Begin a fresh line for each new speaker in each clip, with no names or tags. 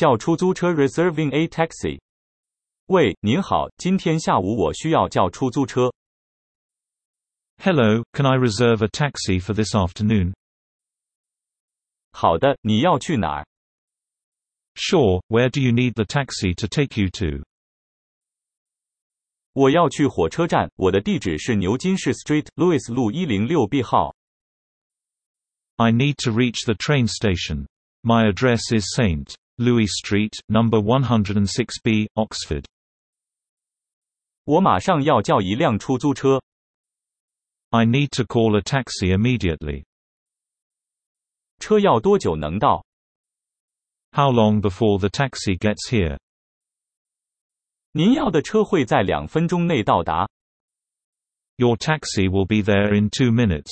叫出租车 reserving a taxi。喂，您好，今天下午我需要叫出租车。
Hello, can I reserve a taxi for this afternoon?
好的，你要去哪儿？
Sure, where do you need the taxi to take you to?
我要去火车站，我的地址是牛津市 Street Lewis 路106B 号。
I need to reach the train station. My address is St. Louis Street, number 106B, Oxford.
我马上要叫一辆出租车。
I need to call a taxi immediately.
车要多久能到？
How long before the taxi gets here?
您要的车会在2分钟内到达。
Your taxi will be there in 2 minutes.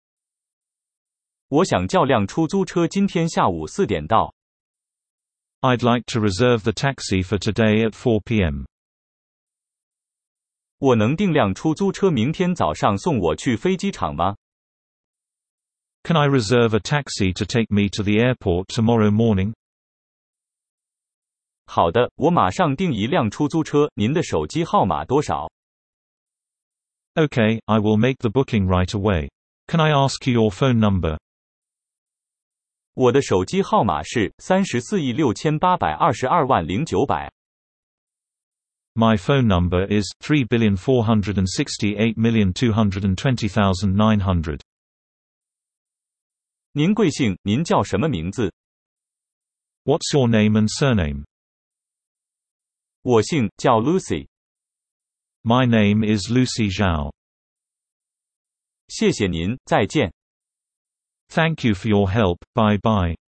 我想叫辆出租车今天下午4点到。
I'd like to reserve the taxi for today at 4 p.m.
我能订辆出租车明天早上送我去飞机场吗？
Can I reserve a taxi to take me to the airport tomorrow morning?
好的，我马上订一辆出租车，您的手机号码多少？
Okay, I will make the booking right away. Can I ask you your phone number?
我的手机号码是3468220900。
My phone number is 3,468,220,900.
您贵姓？您叫什么名字？
What's your name and surname?
我姓，叫 Lucy。
My name is Lucy Zhao.
谢谢您，再见。
Thank you for your help, bye bye.